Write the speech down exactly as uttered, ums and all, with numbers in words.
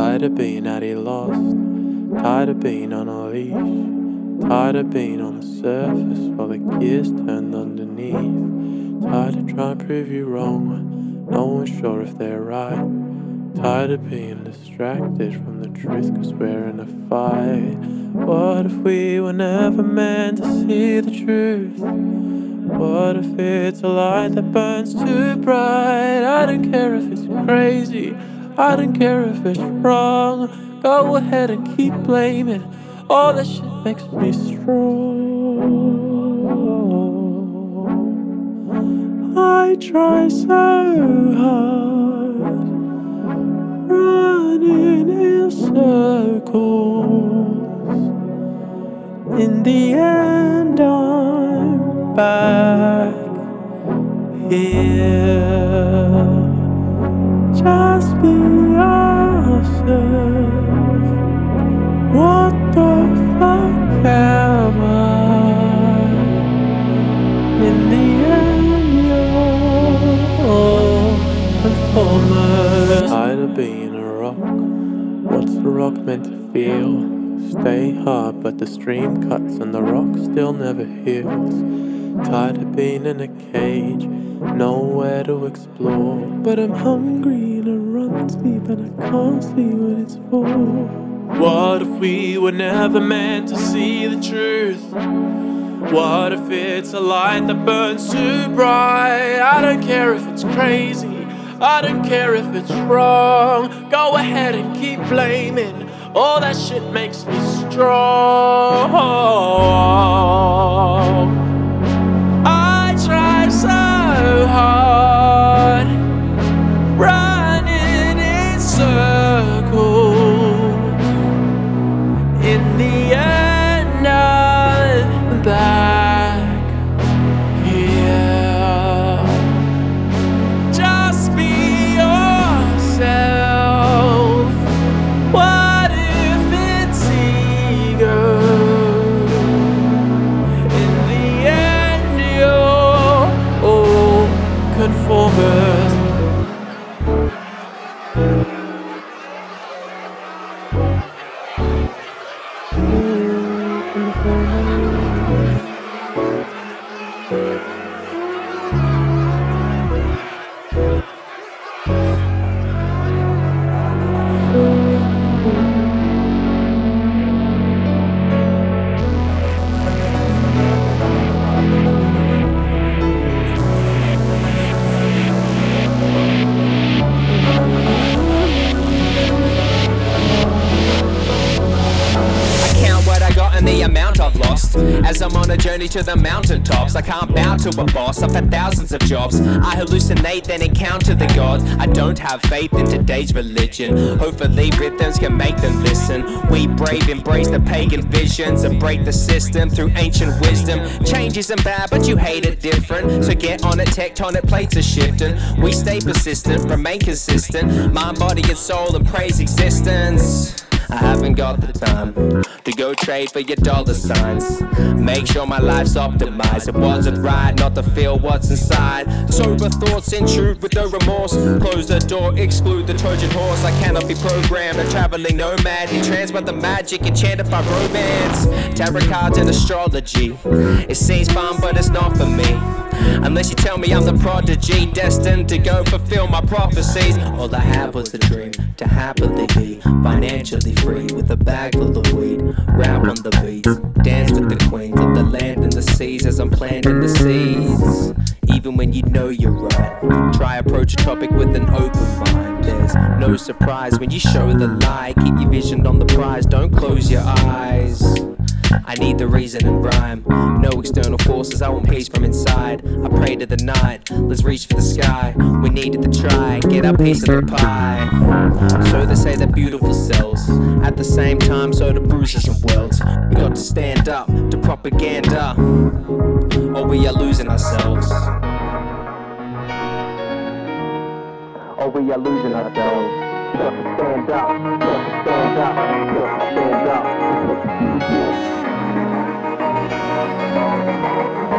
Tired of being at it lost, tired of being on a leash, tired of being on the surface while the gears turned underneath. Tired of trying to prove you wrong, no one's sure if they're right. Tired of being distracted from the truth cause we're in a fight. What if we were never meant to see the truth? What if it's a light that burns too bright? I don't care if it's crazy, I don't care if it's wrong. Go ahead and keep blaming, all that shit makes me strong. I try so hard, running in circles. In the end I'm back here. Just be yourself. What the fuck am I? In the end you're conformist. Tired of being a rock. What's the rock meant to feel? Stay hard but the stream cuts and the rock still never heals. Tired of being in a cage, nowhere to explore. But I'm hungry and it runs deep and I can't see what it's for. What if we were never meant to see the truth? What if it's a light that burns too bright? I don't care if it's crazy, I don't care if it's wrong. Go ahead and keep blaming, all that shit makes me strong. I try so hard, running in circles. In the end I'm back here. Just be yourself. What if it's ego? In the end you're all conformist. The amount I've lost as I'm on a journey to the mountaintops. I can't bow to a boss, I've had thousands of jobs. I hallucinate then encounter the gods. I don't have faith in today's religion. Hopefully rhythms can make them listen. We brave embrace the pagan visions and break the system through ancient wisdom. Change isn't bad but you hate it different, so get on it, tectonic plates are shifting. We stay persistent, remain consistent, mind, body and soul and praise existence. I haven't got the time to go trade for your dollar signs. Make sure my life's optimized. It wasn't right not to feel what's inside. Sober thoughts intrude with no remorse. Close the door, exclude the Trojan horse. I cannot be programmed, a traveling nomad, entranced by the magic, enchanted by romance. Tarot cards and astrology, it seems fun but it's not for me. Unless you tell me I'm the prodigy, destined to go fulfill my prophecies. All I had was a dream to happily be financially free, with a bag full of weed, rap on the beats, dance with the queens of the land and the seas as I'm planting the seeds. Even when you know you're right, try approach a topic with an open mind. There's no surprise when you show the light. Keep your vision on the prize, don't close your eyes. I need the reason and rhyme, no external forces, I want peace from inside. I pray to the night, let's reach for the sky. We needed to try, get our piece of the pie. So they say they're beautiful selves, at the same time so the bruises and welts. We got to stand up to propaganda, or we are losing ourselves. Or we are losing ourselves. We got to stand up, we got to stand up, we got to stand up.